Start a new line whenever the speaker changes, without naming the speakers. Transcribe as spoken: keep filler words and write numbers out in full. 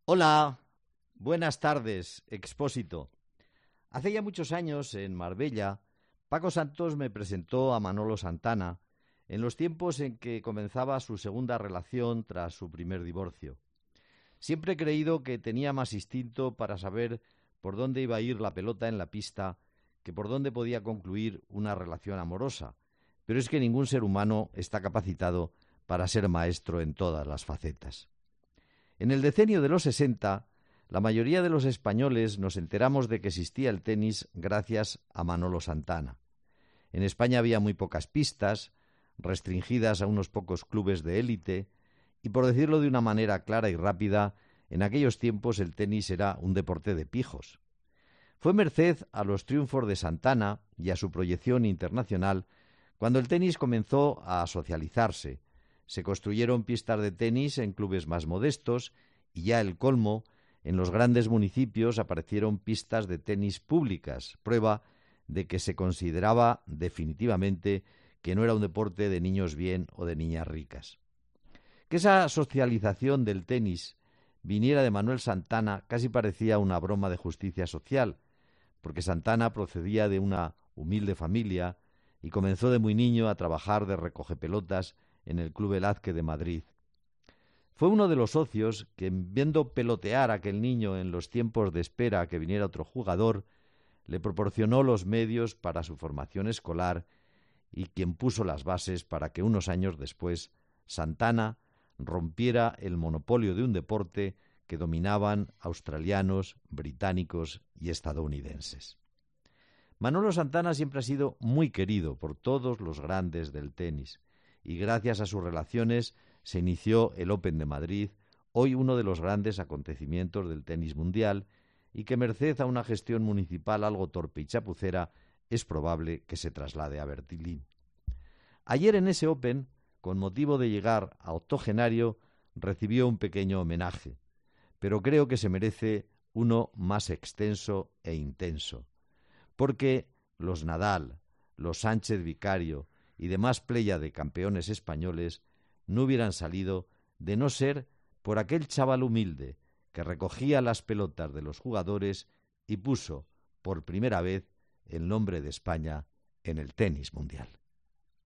Hola, buenas tardes, Expósito. Hace ya muchos años, en Marbella, Paco Santos me presentó a Manolo Santana en los tiempos en que comenzaba su segunda relación tras su primer divorcio. Siempre he creído que tenía más instinto para saber por dónde iba a ir la pelota en la pista que por dónde podía concluir una relación amorosa, pero es que ningún ser humano está capacitado para ser maestro en todas las facetas. En el decenio de los sesenta, la mayoría de los españoles nos enteramos de que existía el tenis gracias a Manolo Santana. En España había muy pocas pistas, restringidas a unos pocos clubes de élite, y por decirlo de una manera clara y rápida, en aquellos tiempos el tenis era un deporte de pijos. Fue merced a los triunfos de Santana y a su proyección internacional cuando el tenis comenzó a socializarse. Se construyeron pistas de tenis en clubes más modestos y ya el colmo, en los grandes municipios aparecieron pistas de tenis públicas, prueba de que se consideraba definitivamente que no era un deporte de niños bien o de niñas ricas. Que esa socialización del tenis viniera de Manuel Santana casi parecía una broma de justicia social, porque Santana procedía de una humilde familia y comenzó de muy niño a trabajar de recogepelotas en el Club Velázquez de Madrid. Fue uno de los socios que, viendo pelotear a aquel niño en los tiempos de espera a que viniera otro jugador, le proporcionó los medios para su formación escolar y quien puso las bases para que unos años después Santana rompiera el monopolio de un deporte que dominaban australianos, británicos y estadounidenses. Manolo Santana siempre ha sido muy querido por todos los grandes del tenis y gracias a sus relaciones se inició el Open de Madrid, hoy uno de los grandes acontecimientos del tenis mundial y que merced a una gestión municipal algo torpe y chapucera es probable que se traslade a Bertilín. Ayer en ese Open, con motivo de llegar a octogenario, recibió un pequeño homenaje, pero creo que se merece uno más extenso e intenso, porque los Nadal, los Sánchez Vicario y demás playa de campeones españoles no hubieran salido de no ser por aquel chaval humilde que recogía las pelotas de los jugadores y puso por primera vez el nombre de España en el tenis mundial.